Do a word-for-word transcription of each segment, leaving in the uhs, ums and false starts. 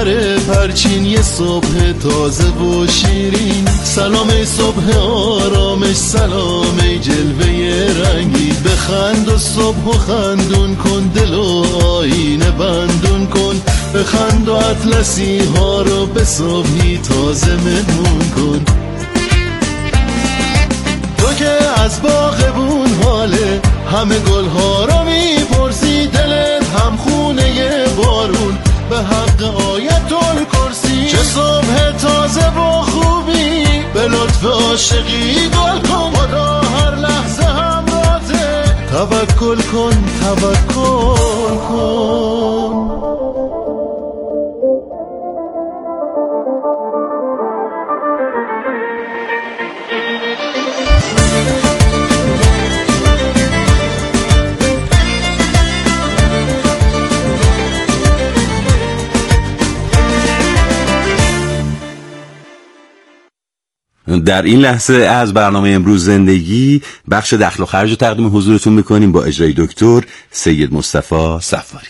پر پرچین یه صبح تازه و شیرین. سلام ای صبح آرامش، سلام ای جلوه رنگی. بخند و صبح و خندون کن، دل و آینه بندون کن. بخند و اطلسی ها رو به صبحی تازه مهمون کن. تو که از باغبون حاله، همه گل ها رو میپرسی. دلت هم خونه بارون، به حق آیت الکرسی. چه صبح تازه و خوبی، به لطف عاشقی گل کن. خدا هر لحظه همراهته، توکل کن توکل کن. در این لحظه از برنامه امروز زندگی بخش دخل و خرج رو تقدیم حضورتون میکنیم با اجرای دکتر سید مصطفی صفاری.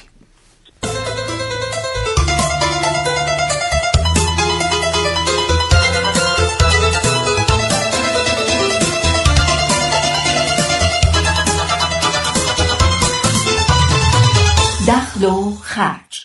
دخل و خرج.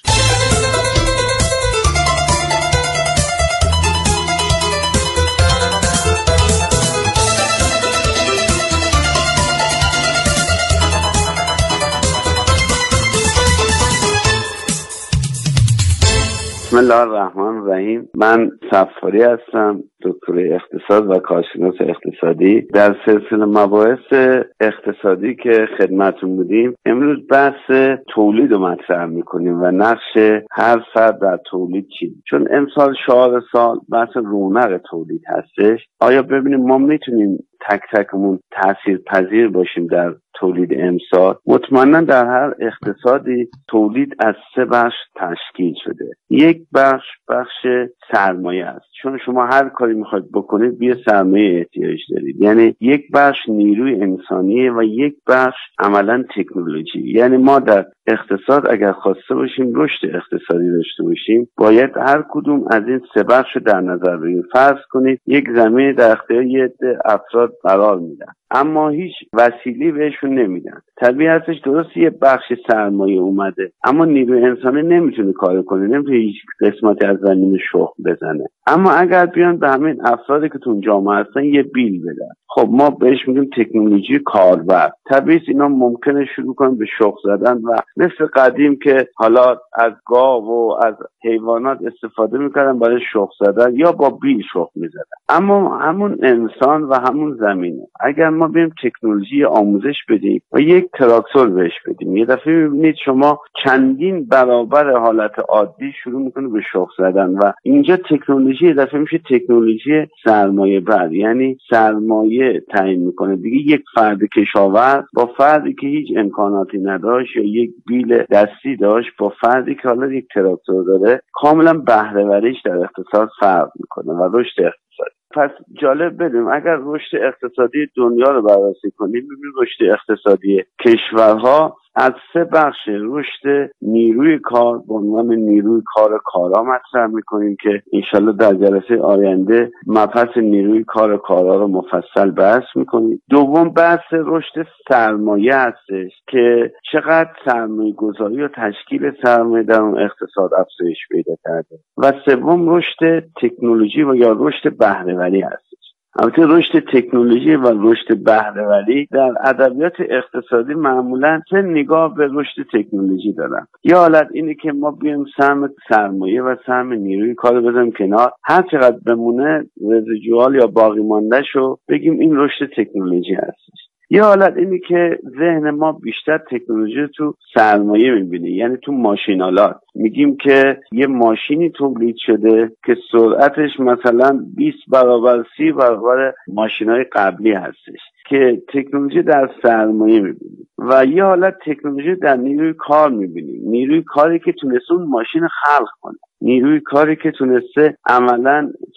بسم الله الرحمن الرحیم. من صفاری هستم، دکتر اقتصاد و کارشناس اقتصادی. در سلسله مباحث اقتصادی که خدمتتون بودیم، امروز بحث تولید رو مطرح میکنیم و نقش هر فرد در تولید چی. چون امسال شعار سال بحث رونق تولید هستش. آیا ببینیم ما میتونیم تک تکمون تأثیر پذیر باشیم در تولید امسال؟ مطمئنا در هر اقتصادی تولید از سه بخش تشکیل شده. یک بخش بخش سرمایه است، چون شما هر کاری میخواید بکنید به سرمایه احتیاج دارید. یعنی یک بخش نیروی انسانیه و یک بخش عملا تکنولوژی. یعنی ما در اقتصاد اگر خواسته باشیم رشد اقتصادی داشته باشیم، باید هر کدوم از این سه بخش رو در نظر بگیریم. فرض کنید یک زمین در اختیار یه عده افراد قرار میدن، اما هیچ وسیلی بهشون نمیدن. طبیعتش درست یه بخش سرمایه اومده، اما نیروی انسانی نمیتونه کار کنه، نمیتونه هیچ قسمتی از زمین شخم بزنه. اما اگر بیان به همین افرادی که تو جامعه هستن یه بیل بدن، خب ما بهش میگیم تکنولوژی کاربر. طبیعت اینا ممکنه شروع کنن به شخم زدن و مثل قدیم که حالا از گاو و از حیوانات استفاده میکردن برای شخم زدن یا با بیل شخم میزدن. اما همون انسان و همون زمینه، اگر ما بریم تکنولوژی آموزش بدیم و یک تراکتور بهش بدیم، یه دفعه میبینید شما چندین برابر حالت عادی شروع میکنه به شخم زدن و اینجا تکنولوژی یه دفعه میشه تکنولوژی سرمایه بر. یعنی سرمایه تعیین میکنه دیگه. یک فرد کشاورز با فردی که هیچ امکاناتی نداشت یا یک بیل دستی داشت با فردی که حالا یک تراکتور داره، کاملا بهره وریش در اقتصاد فرق میکنه و رشد اقتصادی. پس جالب بدونیم اگر رشد اقتصادی دنیا رو بررسی کنیم، ببینیم رشد اقتصادی کشورها از سه بخش رشد نیروی کار به عنوان نیروی کار کارا مطرح میکنیم که انشالله در جلسه آینده مبحث نیروی کار کارا رو مفصل بحث میکنیم. دوم بحث رشد سرمایه هستش که چقدر سرمایه گذاری و تشکیل سرمایه در اون اقتصاد افزایش پیدا کرده. و سوم رشد تکنولوژی و یا رشد بهره‌وری هستش. البته رشد تکنولوژی و رشد بهره‌وری در ادبیات اقتصادی معمولا سه نگاه به رشد تکنولوژی دارن. یه حالت اینه که ما بیایم سهم سرمایه و سهم نیروی کار رو بذاریم کنار، هر چقدر بمونه رزیجوال یا باقی مانده شو بگیم این رشد تکنولوژی هستش. یه حالت اینی که ذهن ما بیشتر تکنولوژی تو سرمایه میبینه، یعنی تو ماشینالات. میگیم که یه ماشینی تولید شده که سرعتش مثلا بیست برابر سی برابر ماشینای قبلی هستش که تکنولوژی در سرمایه میبینیم. و یه حالت تکنولوژی در نیروی کار میبینیم، نیروی کاری که تونسته اون ماشین خلق کنه، نیروی کاری که تونسته عملا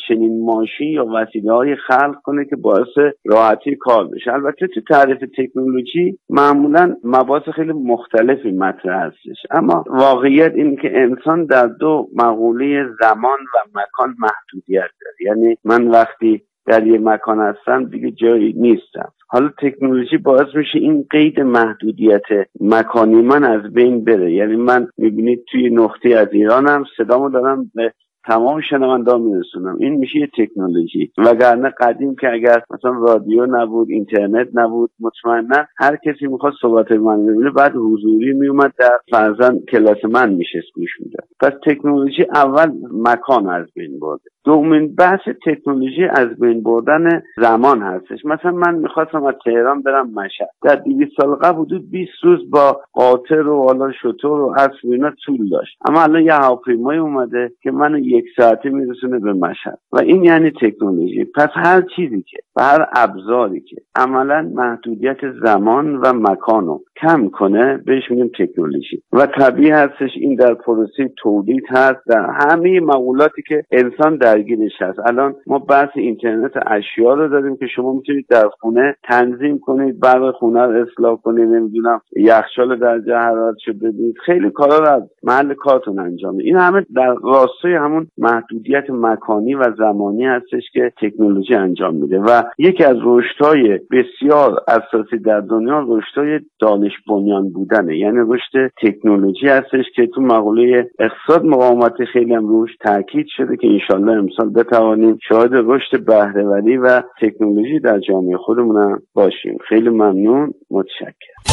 چنین ماشین یا وسیله‌های خلق کنه که باعث راحتی کار بشه. البته تو تعریف تکنولوژی معمولا مباحث خیلی مختلفی مطرح هستش، اما واقعیت این که انسان در دو مقوله زمان و مکان محدودیت داره. یعنی من وقتی در یه مکان هستم دیگه جایی نیستم. حالا تکنولوژی باعث میشه این قید محدودیت مکانی من از بین بره. یعنی من میبینید توی نقطه از ایرانم صدامو دارم به تمام شنونده ها میرسونم، این میشه یه تکنولوژی. وگرنه قدیم که اگر مثلا رادیو نبود، اینترنت نبود، مطمئنا هر کسی میخواد صحبت من ببینه بعد حضوری میومد در فرضاً کلاس من میشه گوش میداد. پس تکنولوژی اول مکان از بین برده. دومین بحث تکنولوژی از بین بردن زمان هستش. مثلا من میخواستم از تهران برم مشهد، در دویست سال قبل حدود بیست روز با قاطر و حالا شتر و اسب اینا طول داشت، اما الان یه هواپیمای اومده که منو یک ساعته میرسونه به مشهد و این یعنی تکنولوژی. پس هر چیزی که و هر ابزاری که عملا محدودیت زمان و مکانو کم کنه بهش میگیم تکنولوژی و طبیعی هستش این در پروسه تولید هست، در همه مقولاتی که انسان درگیرش هست. الان ما بحث اینترنت اشیا رو داریم که شما میتونید در خونه تنظیم کنید، برق خونه رو اصلاح کنید، نمیدونم یخچال درجه حرارتشو بدید، خیلی کارا رو از محل کارتون انجام بدید. این همه در راستای همون محدودیت مکانی و زمانی هستش که تکنولوژی انجام میده و یکی از رشدهای بسیار اساسی در دنیا رشدهای دانش بنیان بودنه، یعنی رشد تکنولوژی هستش که تو مقوله اقتصاد مقاومت خیلی هم روش تاکید شده که انشالله امسال بتوانیم شاهد رشد بهره‌وری و تکنولوژی در جامعه خودمون باشیم. خیلی ممنون، متشکرم.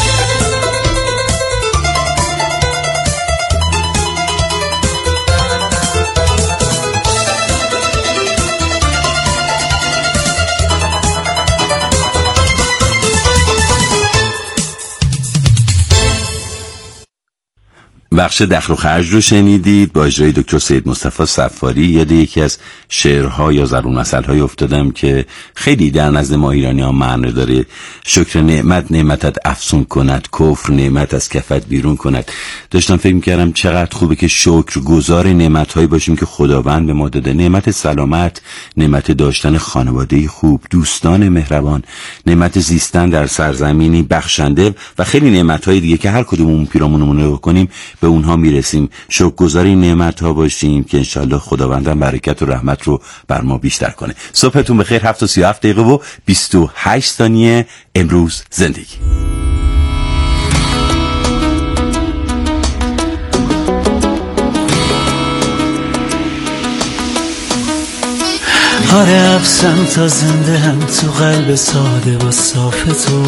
بخش دخل و خرج رو شنیدید با اجرای دکتر سید مصطفی صفاری. یاد یکی از شعرها یا ضرور مثل‌های افتادم که خیلی در نزد ما ایرانی‌ها معنی داره: شکر نعمت نعمتت افزون کند، کفر نعمت از کفت بیرون کند. داشتم فکر می‌کردم چقدر خوبه که شکرگزار نعمت‌هایی باشیم که خداوند به ما داده. نعمت سلامت، نعمت داشتن خانواده خوب، دوستان مهربان، نعمت زیستن در سرزمینی بخشنده و خیلی نعمت‌های دیگه که هر کدوممون پیرامونمون رو کنیم به اونها میرسیم. شکرگزاری نعمت‌ها باشیم که انشالله خداوندم برکت و رحمت رو بر ما بیشتر کنه. صبحتون بخیر. هفت و سی و هفت دقیقه و بیست و هشت ثانیه. امروز زندگی. آره افسم تا زنده هم تو قلب ساده و صاف تو،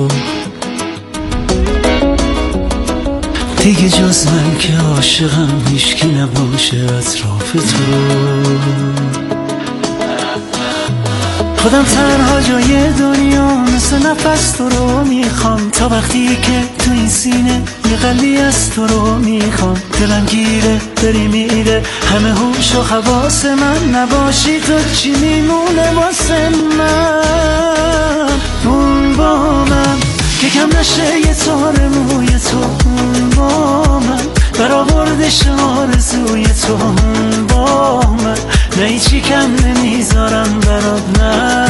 دیگه جز من که عاشقم هیچکی نباشه اطراف تو. خودم تنها جای دنیا مثل نفس تو رو میخوام، تا وقتی که تو این سینه یه قلبی از تو رو میخوام. دلم گیره بری میره همه هوش و حواس من، نباشی تو چی میمونه واسه من؟ اون با من که کم نشه یه تار موی تو، اون با من برآوردش آرزوی تو، اون با من نه هیچی کم نمیذارم برات، نه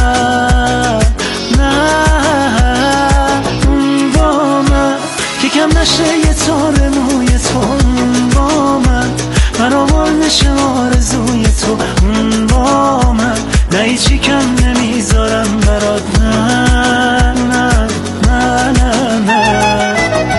نه. اون با من که کم نشه یه تار موی تو، اون با من برآوردش آرزوی تو، اون با من نه هیچی کم نمیذارم برات، نه نه نه نه نه.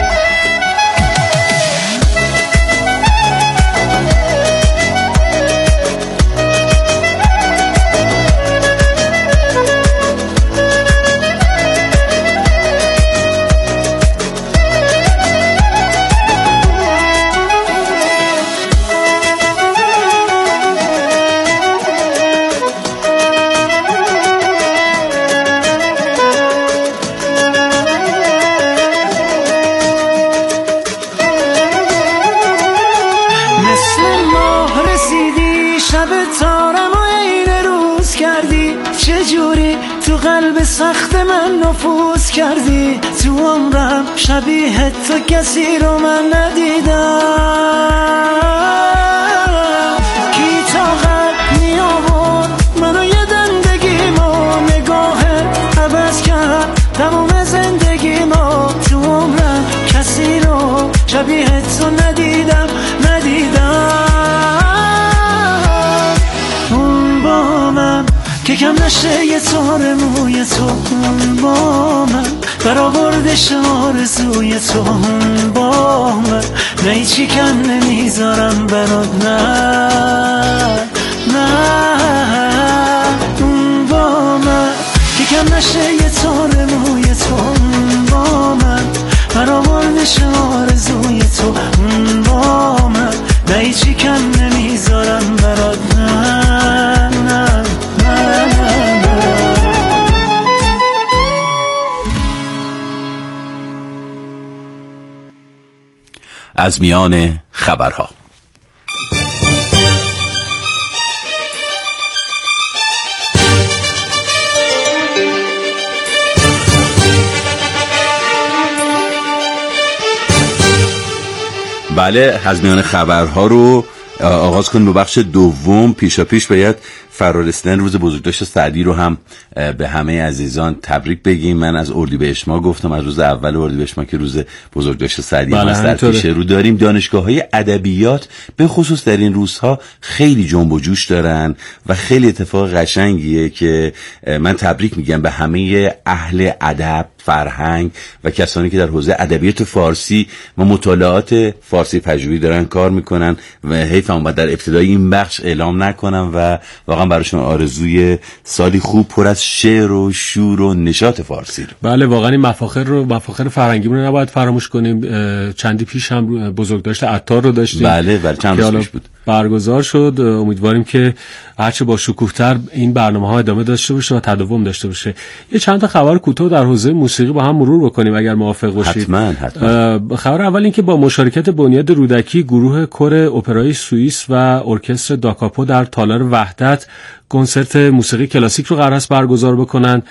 سخت من نفوذ کردی تو عمرم، شبیه تو کسی رو من ندیدم. کی طاقت می آورد شبیه تو ندیدم ندیدم. اون با من که کم نشه یه تار موی تو، اون با من برآوردش آرزوی تو، اون با من نه هیچی کم نمیذارم برات، نه نه. اون با من که کم نشه یه تار موی تو، اون با من برآوردش آرزوی تو، اون با من نه هیچی کم نمیذارم برات، نه نه نه نه. از میان خبرها. بله، از میان خبرها رو آغاز کنیم با بخش دوم. پیشا پیش باید فرارسیدن روز بزرگداشت سعدی رو هم به همه عزیزان تبریک بگیم. من از اردیبهشت ماه گفتم، از روز اول اردیبهشت ماه که روز بزرگداشت سعدی ما در پیش رو داریم. دانشگاه‌های ادبیات به خصوص در این روزها خیلی جنب و جوش دارن و خیلی اتفاق قشنگیه که من تبریک میگم به همه اهل ادب، فرهنگ و کسانی که در حوزه ادبیات فارسی و مطالعات فارسی پژوهی دارن کار میکنن و حیف هم در ابتدای این بخش اعلام نکنم و واقعا براشون آرزوی سالی خوب پر از شعر و شور و نشاط فارسی رو. بله، واقعا این مفاخر رو، مفاخر فرهنگیمون رو نباید فراموش کنیم. چندی پیش هم بزرگداشت عطار رو داشتیم. بله بله، چند روز پیش بود برگزار شد. امیدواریم که هرچه با شکوه‌تر این برنامه‌ها ادامه داشته باشه و تداوم داشته باشه. یه چند تا خبر کوتاه در حوزه موسیقی با هم مرور بکنیم اگر موافق باشید. حتما حتما. خبر اول این که با مشارکت بنیاد رودکی، گروه کور اپرای سوئیس و ارکستر داکاپو در تالار وحدت کنسرت موسیقی کلاسیک رو قرار است برگزار بکنن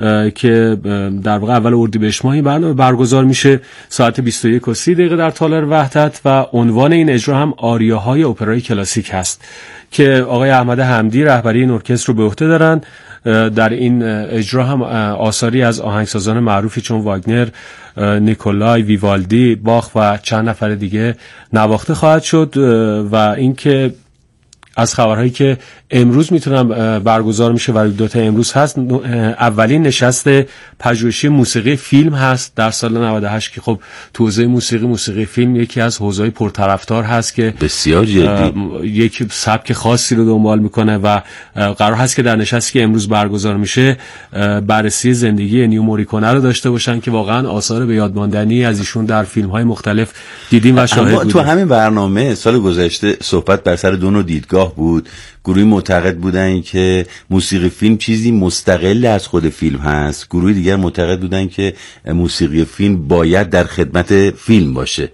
که در واقع اول اردیبهشت ماه این برنامه برگزار میشه ساعت بیست و یک و سی دقیقه در تالار وحدت و عنوان این اجرا هم آریاهای اپرای کلاسیک هست که آقای احمد حمدی رهبری این ارکستر رو به عهده دارن. در این اجرا هم آثاری از آهنگسازان معروفی چون واگنر، نیکولای، ویوالدی، باخ و چند نفر دیگه نواخته خواهد شد. و اینکه از خبرهایی که امروز میتونم برگزار میشه و دوتا امروز هست، اولین نشست پژوهشی موسیقی فیلم هست در سال نود و هشت که خب تو حوزه موسیقی موسیقی فیلم یکی از حوزه‌های پرطرفدار هست که بسیار جدی یک سبک خاصی رو دنبال میکنه و قرار هست که در نشستی که امروز برگزار میشه بررسی زندگی نیو موریکونه رو داشته باشن که واقعا آثار به یاد ماندنی از ایشون در فیلم‌های مختلف دیدیم و شاهد بودیم. تو همین برنامه سال گذشته صحبت بر سر دو نوع دیدگاه بود. گروهی معتقد بودن که موسیقی فیلم چیزی مستقل از خود فیلم هست، گروهی دیگر معتقد بودن که موسیقی فیلم باید در خدمت فیلم باشه.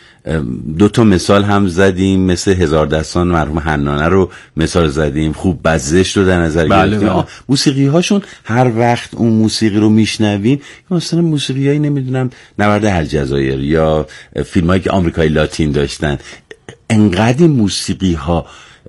دو تا مثال هم زدیم، مثل هزار دستان مرحوم حنانه رو مثال زدیم، خوب بزش رو در نظر گرفتیم. بله موسیقی هاشون هر وقت اون موسیقی رو میشنویم مثلا موسیقی هایی نمیدونم نبرد الجزایر یا فیلم هایی که آمریکای لاتین داشتن، انقدر موسیقی ها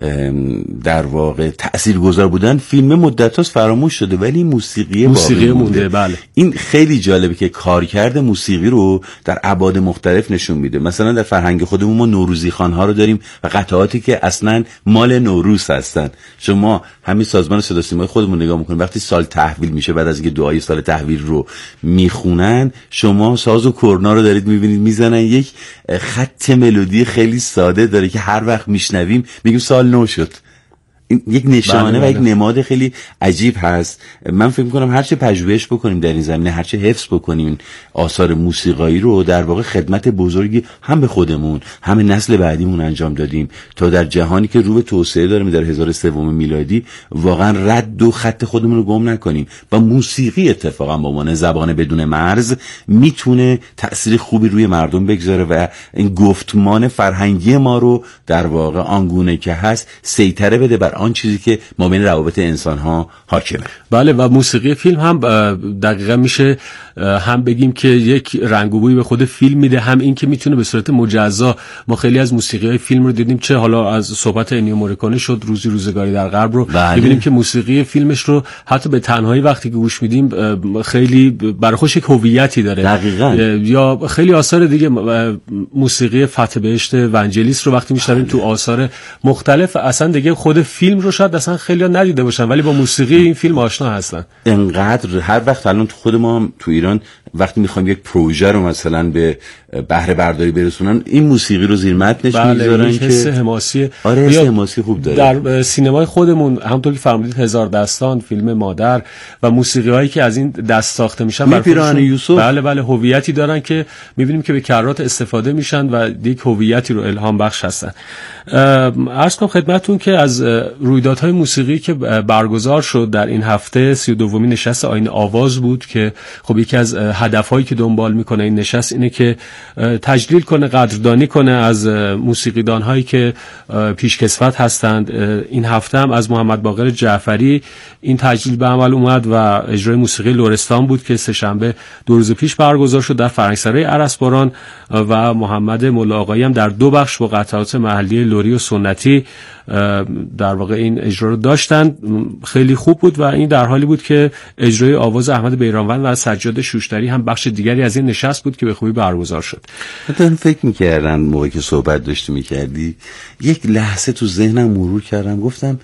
در واقع تاثیرگذار بودن فیلم مدت هاست فراموش شده ولی موسیقی موسیقی باقی مونده. بله. این خیلی جالبه که کارکرد موسیقی رو در ابعاد مختلف نشون میده. مثلا در فرهنگ خودمون ما نوروزی خوان‌ها رو داریم و قطعاتی که اصلا مال نوروز هستن. شما همین سازمان صدا سیمای خودمون نگاه میکنید وقتی سال تحویل میشه، بعد از اینکه دعای سال تحویل رو میخونن، شما ساز و کرنا رو دارید میبینید میزنن، یک خط ملودی خیلی ساده داره که هر وقت میشنویم میگیم سال نو شد. این یک نشانه بله بله. و یک نماد خیلی عجیب هست. من فکر می‌کنم هرچه پژوهش بکنیم در این زمینه، هرچه حفظ بکنیم آثار موسیقایی رو، در واقع خدمت بزرگی هم به خودمون هم نسل بعدیمون انجام دادیم تا در جهانی که رو به توسعه داریم در هزار و سیصد میلادی واقعا رد و خط خودمون رو گم نکنیم. و موسیقی اتفاقا به عنوان زبان بدون مرز میتونه تأثیر خوبی روی مردم بگذاره و این گفتمان فرهنگی ما رو در واقع آنگونه که هست سیطره بده بر آن چیزی که ما بین روابط انسان ها حاکمه. بله و موسیقی فیلم هم دقیقا میشه هم بگیم که یک رنگ و بویی به خود فیلم میده، هم این که میتونه به صورت مجزا. ما خیلی از موسیقی های فیلم رو دیدیم، چه حالا از صحبت انیو موریکونه شد روزی روزگاری در غرب رو ببینیم که موسیقی فیلمش رو حتی به تنهایی وقتی که گوش میدیم خیلی برای خودش یک هویتی داره. دقیقاً. یا خیلی آثار دیگه، موسیقی فتح بهشت ونجلیس رو وقتی میشنویم تو آثار مختلف، اصلا دیگه خود فیلم رو شاید اصلا خیلی‌ها ندیده باشن ولی با موسیقی این فیلم آشنا هستن. انقدر هر وقت الان تو خود ما تو ایران وقتی میخوایم یک پروژه رو مثلا به بهره برداری برسونن، این موسیقی رو زیر متنش بله میذارن که حس حماسی. آره حس حماسی خوب داره. در سینمای خودمون همونطور که فرمودید هزار دستان، فیلم مادر و موسیقی هایی که از این دست ساخته میشن بر پیراهن یوسف بله بله هویتی دارن که میبینیم که به کرات استفاده میشن و یک هویتی رو الهام بخش هستن. عرض کنم خدمتتون که از رویدادهای موسیقی که برگزار شد در این هفته، سی و دومین نشست آیین آواز بود که خب یکی از هدفهایی که دنبال میکنه این نشست اینه که تجلیل کنه، قدردانی کنه از موسیقیدان هایی که پیشکسوت هستند. این هفته هم از محمد باقر جعفری این تجلیل به عمل اومد و اجرای موسیقی لرستان بود که سه شنبه دو روز پیش برگزار شد در فرنگسرای ارسباران و محمد مولا آقایی هم در دو بخش با قطعات محلی لری و سنتی در واقع این اجرا رو داشتن. خیلی خوب بود و این در حالی بود که اجرای آواز احمد بیرانوند و سجاد شوشتری هم بخش دیگری از این نشست بود که به خوبی برگزار شد. من فکر می‌کردم موقعی که صحبت داشتی می‌کردی یک لحظه تو ذهنم مرور کردم، گفتم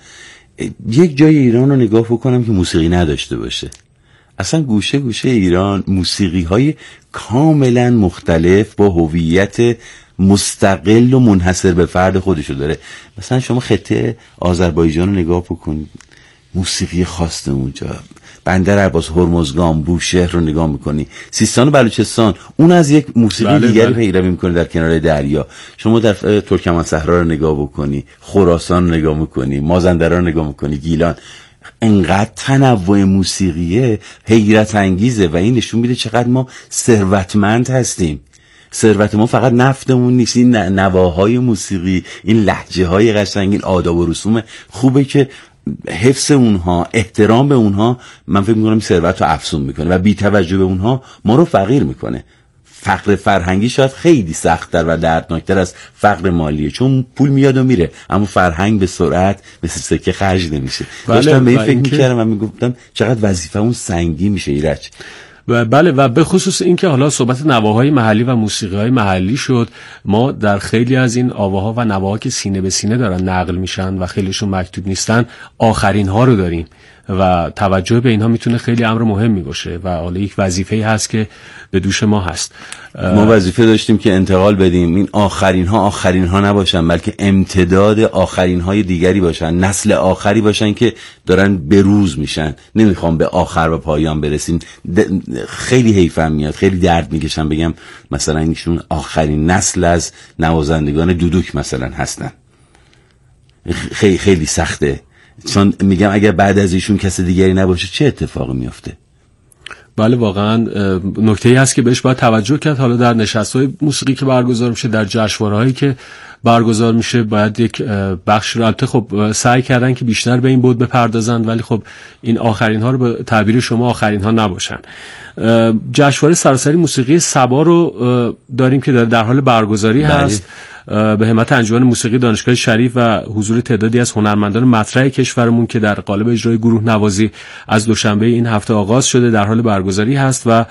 یک جای ایران رو نگاه بکنم که موسیقی نداشته باشه. اصلا گوشه گوشه ایران موسیقی‌های کاملا مختلف با هویت مستقل و منحصر به فرد خودشو داره. مثلا شما خطه آذربایجان رو نگاه بکنید، موسیقی خاصه اونجا، بندر عباس، هرمزگان، بوشهر رو نگاه میکنی، سیستان و بلوچستان اون از یک موسیقی بله دیگری پیروی میکنه در کنار دریا. شما در ترکمن صحرا رو نگاه بکنی، خراسان رو نگاه میکنی، مازندران رو نگاه میکنی، گیلان. انقدر تنوع موسیقیه حیرت انگیزه و این نشون میده چقدر ما ثروتمند هستیم. ثروت ما فقط نفتمون نیست، این نواهای موسیقی، این لهجه های قشنگ، این آداب و رسوم خوبه که حفظ اونها، احترام به اونها، من فکر میکنم ثروت رو افزون میکنه و بی توجه به اونها ما رو فقیر میکنه. فقر فرهنگی شاید خیلی سخت‌تر و دردناکتر از فقر مالیه، چون پول میاد و میره اما فرهنگ به سرعت مثل سکه خرج نمیشه. بله داشتم به این فکر میکردم و میگفتم چقدر وظیفه اون سنگین میشه ایرج. و بله و به خصوص این که حالا صحبت نواهای محلی و موسیقی‌های محلی شد، ما در خیلی از این آواها و نواها که سینه به سینه دارن نقل میشن و خیلیشون مکتوب نیستن، آخرین ها رو داریم و توجه به اینها میتونه خیلی امر مهمی باشه و حالا یک وظیفه‌ای هست که به دوش ما هست. ما وظیفه داشتیم که انتقال بدیم، این آخرین ها آخرین ها نباشن بلکه امتداد آخرین های دیگری باشن، نسل آخری باشن که دارن بروز میشن. نمیخوام به آخر و پایان برسیم، خیلی حیفم میاد، خیلی درد میکشم بگم مثلا ایشون آخرین نسل از نوازندگان دودوک مثلا هستن. خیلی خیلی سخته، چون میگم اگر بعد از ایشون کس دیگری نباشه چه اتفاقی میفته. بله واقعا نکته‌ای هست که بهش باید توجه کرد. حالا در نشست‌های موسیقی که برگزار میشه، در جشنواره‌هایی که برگزار میشه، باید یک بخش رو البته خب سعی کردن که بیشتر به این بود بپردازن، ولی خب این آخرین ها رو به تعبیر شما آخرین ها نباشن. جشنواره سراسری موسیقی سبا رو داریم که در حال برگزاری هست به همت انجمن موسیقی دانشگاه شریف و حضور تعدادی از هنرمندان مطرح کشورمون که در قالب اجرای گروه نوازی از دوشنبه این هفته آغاز شده در حال برگزاری هست و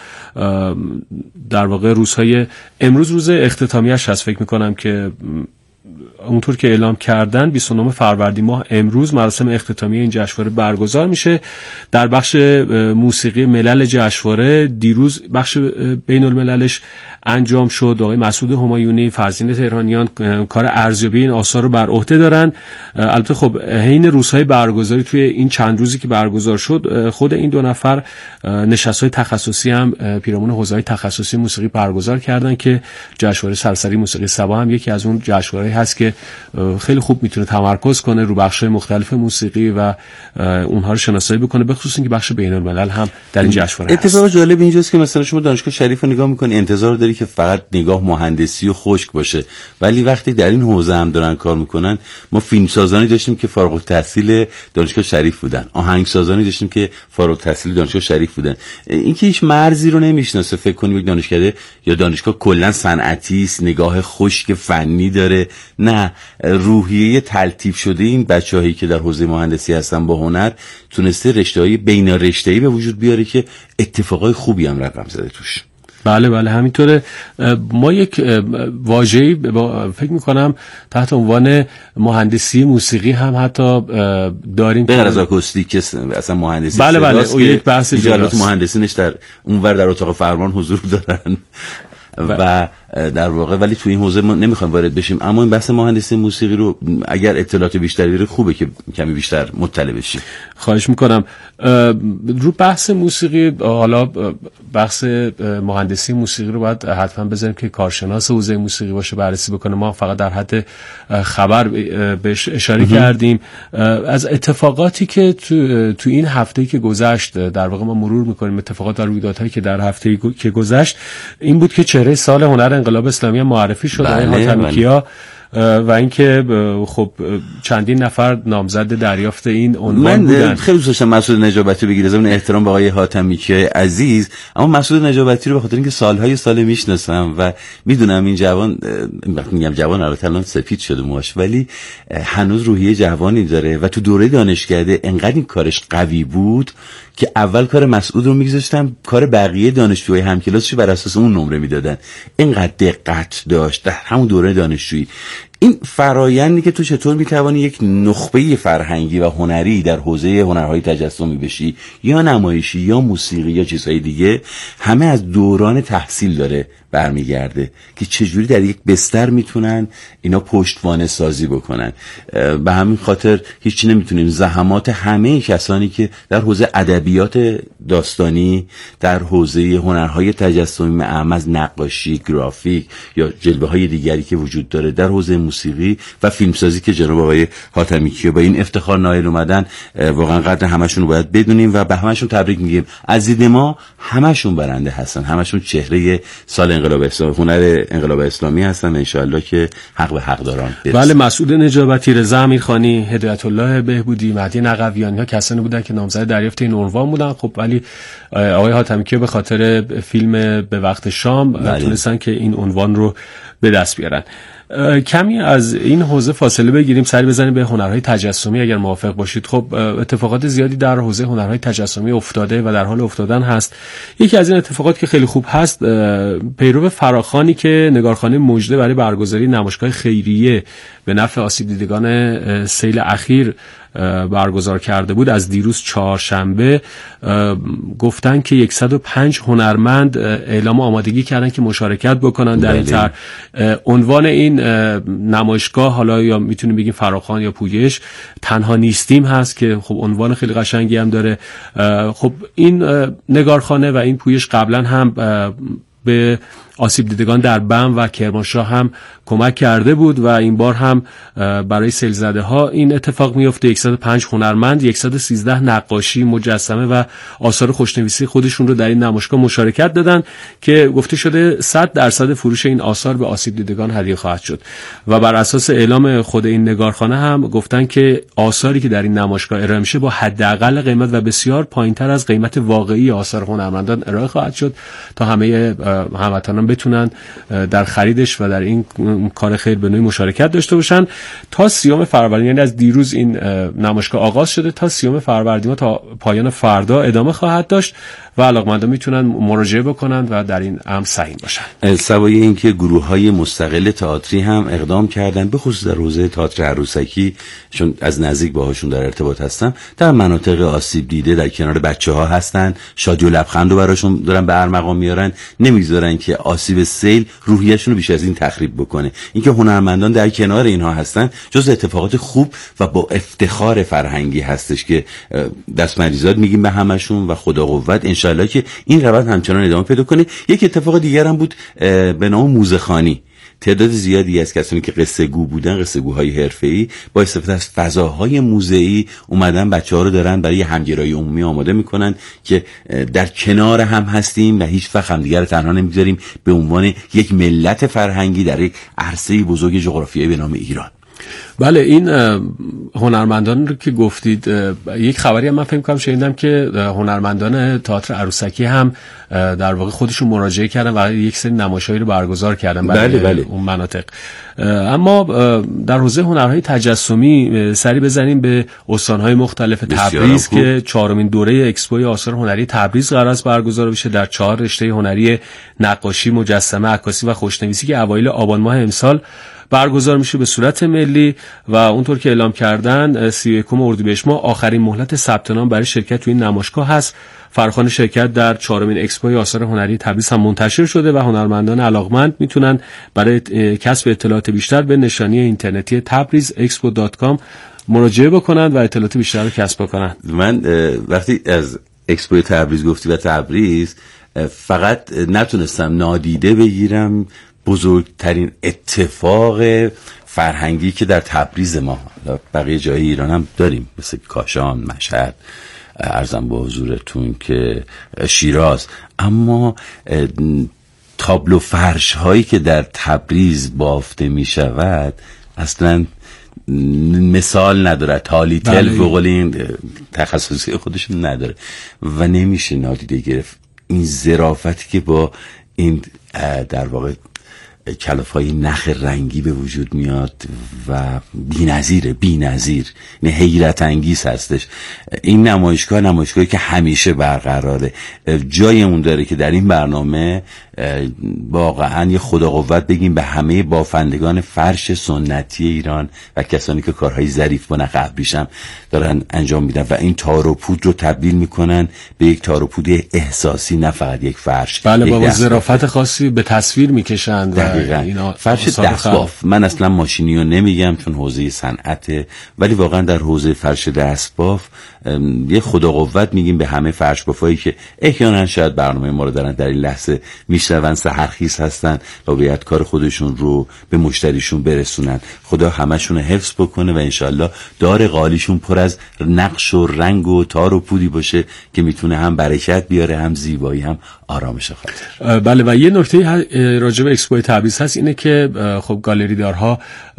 در واقع روزهای امروز روز اختتامیه‌اش هست. فکر می‌کنم که اونطور که اعلام کردن بیست و نه فروردین ماه امروز مراسم اختتامیه این جشنواره برگزار میشه. در بخش موسیقی ملل جشنواره دیروز بخش بین المللش انجام شد. آقای مسعود همایونی، فرزین تهرانیان کار ارزیابی این آثار رو بر عهده دارن. البته خب حین روزهای برگزاری توی این چند روزی که برگزار شد، خود این دو نفر نشست‌های تخصصی هم پیرامون حوزه‌های تخصصی موسیقی برگزار کردن که جشنواره سراسری موسیقی سبا هم یکی از اون جشنواره‌ای هست که که خیلی خوب میتونه تمرکز کنه رو بخش‌های مختلف موسیقی و اونها رو شناسایی بکنه، به خصوص اینکه بخش بین‌الملل هم در این جشنواره هست. اتفاق جالب اینجاست که مثلا شما دانشگاه شریف رو نگاه می‌کنی انتظار داری که فقط نگاه مهندسی و خشک باشه، ولی وقتی در این حوزه هم دارن کار میکنن، ما فیلمسازانی داشتیم که فارغ التحصیل دانشگاه شریف بودن، آهنگسازانی داشتیم که فارغ التحصیل دانشگاه شریف بودن. اینکه هیچ مرزی رو نمیشناسه، فکر کنیم یک دانشکده یا دانشگاه کلا صنعتی است، نگاه خشک فنی داره. نه، روحیه تلطیف شده این بچه‌هایی که در حوزه مهندسی هستن با هنر تونسته رشته‌های بین رشته‌ای به وجود بیاره که اتفاقای خوبی هم رقم زده توش. بله بله همینطوره. ما یک واژه‌ای فکر می‌کنم تحت عنوان مهندسی موسیقی هم حتی داریم، به غیر از آکوستیک اصلا مهندسی. بله بله اون یک بحث جالب، مهندسینش در اونور در اتاق فرمان حضور دارن و در واقع ولی تو این حوزه ما نمیخوایم وارد بشیم، اما این بحث مهندسی موسیقی رو اگر اطلاعات بیشتری بیاره خوبه که کمی بیشتر مطلع بشیم. خواهش میکنم. رو بحث موسیقی، حالا بحث مهندسی موسیقی رو باید حتما بذاریم که کارشناس حوزه موسیقی باشه بررسی بکنه. ما فقط در حد خبر بهش اشاره کردیم. از اتفاقاتی که تو, تو این هفته‌ای که گذشت در واقع ما مرور میکنیم، اتفاقات و رویدادهایی که در هفته‌ای که گذشت، این بود که چهره سال هنر انقلاب اسلامی معرفی شد، آقای حاتمی‌کیا، و اینکه خب چندین نفر نامزد دریافت این عنوان بودن. من خیلی دوست داشتم مسعود نجابتی بگیره، ضمن احترام به آقای حاتمی‌کیا عزیز، اما مسعود نجابتی رو به خاطر اینکه سالهای سال میشناسم و میدونم این جوان، وقتی میگم جوان البته الان سفید شده موهاش، ولی هنوز روحیه جوانی داره و تو دوره دانشکده انقدر این کارش قوی بود که اول کار مسعود رو میگذاشتن کار بقیه دانشجوهای همکلاسش بر اساس اون نمره میدادن. اینقدر دقت داشت در همون دوره دانشجویی. این فرایندی که تو چطور میتوانی یک نخبه فرهنگی و هنری در حوزه هنرهای تجسمی بشی یا نمایشی یا موسیقی یا چیزهای دیگه، همه از دوران تحصیل داره برمیگرده که چجوری در یک بستر میتونن اینا پشتوانه سازی بکنن. به همین خاطر هیچی نمیتونیم زحمات همه کسانی که در حوزه ادبیات داستانی، در حوزه هنرهای تجسمی معم از نقاشی، گرافیک یا جلوه‌های دیگری که وجود داره، در حوزه موسیقی و فیلمسازی که جناب آقای حاتمی‌کیا با این افتخار نائل اومدن، واقعا قدر همشون رو باید بدونیم و به همشون تبریک میگیم. از دید ما همشون برنده هستن، همشون چهره سال انقلاب اسلامی، هنر انقلاب اسلامی هستن. ان شاء الله که حق به حقداران برسه. بله، مسعود نجابتی، رضا امیرخانی، هدایت الله بهبودی، مهدی نقویانی ها کسانی بودن که نامزد دریافت این عنوان بودن. خب ولی آقای حاتمی‌کیا به خاطر فیلم به وقت شام تونستن که این عنوان رو به دست بیارن. کمی از این حوزه فاصله بگیریم، سری بزنیم به هنرهای تجسمی اگر موافق باشید. خب اتفاقات زیادی در حوزه هنرهای تجسمی افتاده و در حال افتادن هست. یکی از این اتفاقات که خیلی خوب هست، پیرو فراخوانی که نگارخانه مژده برای برگزاری نمایشگاه خیریه به نفع آسیب دیدگان سیل اخیر برگزار کرده بود، از دیروز چهارشنبه گفتن که صد و پنج هنرمند اعلام آمادگی کردن که مشارکت بکنن در این طرح. عنوان این نمایشگاه، حالا یا میتونیم بگیم فراخوان یا پویش، تنها نیستیم هست که خب عنوان خیلی قشنگی هم داره. خب این نگارخانه و این پویش قبلا هم به آسیب دیدگان در بم و کرمانشاه هم کمک کرده بود و این بار هم برای سیل زده ها این اتفاق میفته. صد و پنج هنرمند، صد و سیزده نقاشی، مجسمه و آثار خوشنویسی خودشون رو در این نمایشگاه مشارکت دادن که گفته شده صد درصد فروش این آثار به آسیب دیدگان هدیه خواهد شد و بر اساس اعلام خود این نگارخانه هم گفتن که آثاری که در این نمایشگاه ارائه میشه با حداقل قیمت و بسیار پایینتر از قیمت واقعی آثار هنرمندان ارائه خواهد شد تا همه هموطنان بتونن در خریدش و در این کار خیر به نوعی مشارکت داشته باشن. تا سیوم فروردین، یعنی از دیروز این نمایشگاه آغاز شده، تا سیوم فروردین تا پایان فردا ادامه خواهد داشت و علاقمندان میتونن مراجعه بکنن و در این امر سهیم باشن. سوای اینکه گروه‌های مستقل تئاتری هم اقدام کردن، به خصوص در حوزه تئاتر عروسکی، چون از نزدیک باهاشون در ارتباط هستم، در مناطق آسیب دیده در کنار بچه‌ها هستن، شادی و لبخند رو براشون دارن به ارمغان میارن، نمیذارن که آسیب سیل روحیه‌شون رو بیش از این تخریب بکنه. اینکه هنرمندان در کنار اینها هستن جز اتفاقات خوب و با افتخار فرهنگی هستش که دست مریزاد میگیم به همشون و خدا قوت. انشالله که این روند همچنان ادامه پیدا کنه. یک اتفاق دیگر هم بود به نام موزه‌خوانی تعداد زیادی از کسانی که قصه گو بودن، قصه گوهای حرفه‌ای، با استفاده از فضاهای موزه‌ای اومدن بچه‌ها رو دارن برای همگرایی عمومی آماده میکنن که در کنار هم هستیم و هیچ وقت همدیگه رو تنها نمیذاریم، به عنوان یک ملت فرهنگی در یک عرصه بزرگ جغرافیایی به نام ایران. بله، این هنرمندان رو که گفتید، یک خبری هم من فکر کنم شنیدم که هنرمندان تئاتر عروسکی هم در واقع خودشون مراجعه کردن و یک سری نمایشایی رو برگزار کردن برای بله بله. اون مناطق. اما در حوزه هنرهای تجسمی سری بزنیم به استانهای مختلف تبریز که چهارمین دوره اکسپوی آثار هنری تبریز قرار است برگزار بشه در چهار رشته هنری نقاشی، مجسمه، عکاسی و خوشنویسی که اوایل آبان ماه امسال برگزار میشه به صورت ملی و اونطور که اعلام کردن سی و یکم اردیبهشت ماه آخرین مهلت ثبت نام برای شرکت تو این نمایشگاه هست. فرخوان شرکت در چهارمین اکسپوی آثار هنری تبریز هم منتشر شده و هنرمندان علاقمند میتونن برای کسب اطلاعات بیشتر به نشانی اینترنتی تبریز اکسپو دات کام مراجعه بکنند و اطلاعات بیشتر رو کسب بکنند. من وقتی از اکسپوی تبریز گفتی و تبریز، فقط نتونستم نادیده بگیرم بزرگترین اتفاق فرهنگی که در تبریز ما، بقیه جای ایران هم داریم مثل کاشان، مشهد، عرضم به حضورتون که شیراز، اما تابلو فرش هایی که در تبریز بافته می شود اصلا مثال نداره. تالیتل به قول این تخصصی خودشون نداره و نمیشه نادیده گرفت این ظرافتی که با این در واقع کلافای نخ رنگی به وجود میاد و بی‌نظیره، بی‌نظیر، نه حیرت انگیز هستش. این نمایشگاه نمایشگاهی که همیشه برقراره، جای اون داره که در این برنامه واقعا یه خدا قوت بگیم به همه بافندگان فرش سنتی ایران و کسانی که کارهای ظریف و نقبریشم دارن انجام میدن و این تار و پود رو تبدیل میکنن به یک تار و پود احساسی، نه فقط یک فرش. بله، با ظرافت خاصی به تصویر میکشند. دقیقاً. فرش دستباف، من اصلا ماشینی رو نمیگم چون حوزه صنعته، ولی واقعا در حوزه فرش دستباف یه خدا قوت میگیم به همه فرش بافایی که احیانا شاید برنامه ما رو دارن در این لحظه میشنون، سحرخیز هستن و باید کار خودشون رو به مشتریشون برسونن. خدا همشون رو حفظ بکنه و انشالله دار قالیشون پر از نقش و رنگ و تار و پودی باشه که میتونه هم برکت بیاره، هم زیبایی، هم آرامش خاطر. بله، و یه نکته راجع به اکسپو تبریز هست اینه که خب گالری دارها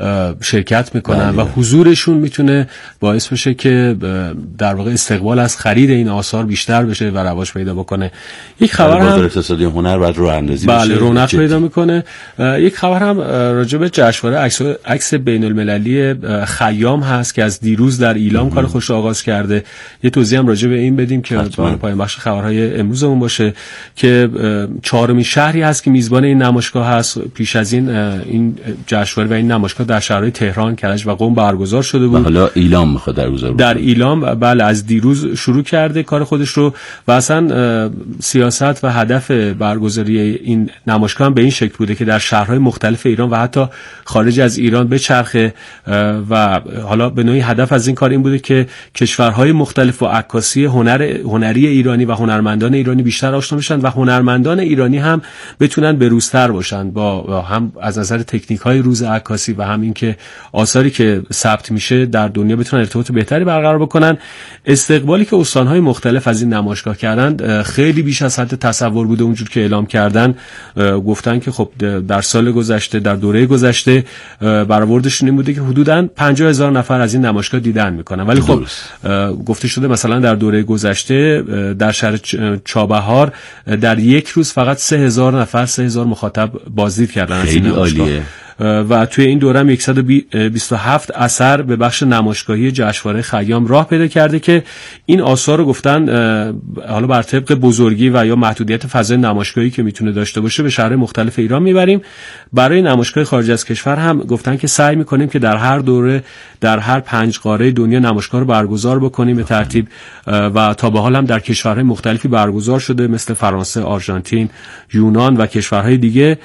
شرکت میکنن بله. و حضورشون میتونه باعث بشه که در واقع استقبال از خرید این آثار بیشتر بشه و رواج پیدا بکنه. یک خبر هم بازار اقتصادی هنر بعد راه اندازی بشه، بله، رونق پیدا میکنه. یک خبر هم راجع به جشنواره عکس عکس بین المللی خیام هست که از دیروز در ایلام کار خوش آغاز کرده. یه توضیح هم راجع به این بدیم که پایان بخش خبرهای امروزمون باشه که چهارمین شهری هست که میزبان این نمایشگاه هست. پیش از این این جشنواره و این نمایشگاه در شهرهای تهران، کرج و قم برگزار شده بود. حالا ایلام میخواد برگزار بشه. در ایلام بله، از دیروز شروع کرده کار خودش رو و اصلا سیاست و هدف برگزاری این نمایشگاه هم به این شکل بوده که در شهرهای مختلف ایران و حتی خارج از ایران بچرخه و حالا به نوعی هدف از این کار این بوده که کشورهای مختلف و عکاسی هنر هنری ایرانی و هنرمندان ایرانی بیشتر آشنا بشن و هنرمندان ایرانی هم بتونن بروزتر باشن با هم از نظر تکنیک های روز عکاسی و هم این که آثاری که ثبت میشه در دنیا بتونن ارتباط بهتری برقرار بکنن. استقبالی که استانهای مختلف از این نمایشگاه کردن خیلی بیش از حد تصور بوده. اونجور که اعلام کردن گفتن که خب در سال گذشته، در دوره گذشته برآوردشون این بوده که حدوداً پنجاه هزار نفر از این نمایشگاه دیدن میکنن، ولی خب گفته شده مثلا در دوره گذشته در شهر چابهار در یک روز فقط سه هزار نفر سه هزار مخاطب بازدید کردن از این نمایشگاه و توی این دوره هم صد و بیست و هفت اثر به بخش نمایشگاهی جشنواره خیام راه پیدا کرده که این آثار رو گفتن حالا بر طبق بزرگی و یا محدودیت فضای نمایشگاهی که میتونه داشته باشه به شهرهای مختلف ایران میبریم. برای نمایشگاه خارج از کشور هم گفتن که سعی میکنیم که در هر دوره در هر پنج قاره دنیا نمایشگاه رو برگزار بکنیم به ترتیب و تا به حال هم در کشورهای مختلفی برگزار شده مثل فرانسه، آرژانتین، یونان و کشورهای دیگه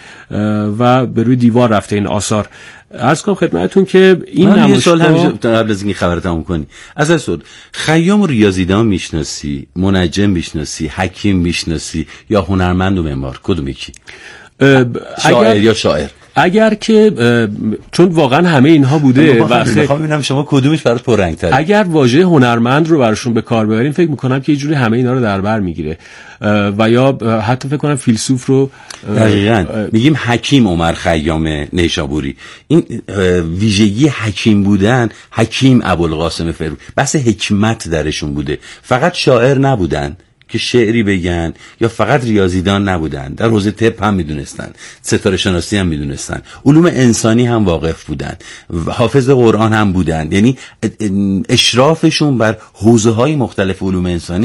و به روی دیوار رفته این آثار. عرض کنم خدمتتون که این نمایشگاه همیشه قبل از اینکه خبر تموم کنی از اصل خیام ریاضیدان میشناسی، منجم میشناسی، حکیم میشناسی یا هنرمند و معمار؟ کدوم یکی؟ شاعر یا شاعر؟ اگر که چون واقعا همه اینها بوده و میخوام ببینم شما کدومش برات پررنگ‌تره. اگر واژه هنرمند رو براشون به کار ببریم فکر میکنم که یه جوری همه اینا رو در بر میگیره و یا حتی فکر کنم فیلسوف رو دقیقاً میگیم حکیم عمر خیام نیشابوری. این ویژگی حکیم بودن، حکیم ابوالقاسم فروغی، بس حکمت درشون بوده. فقط شاعر نبودن که شعری بگن یا فقط ریاضیدان نبودن، در حوزه طب هم میدونستن، ستاره شناسی هم میدونستن، علوم انسانی هم واقف بودن، حافظ قرآن هم بودن. یعنی اشرافشون بر حوزه های مختلف علوم انسانی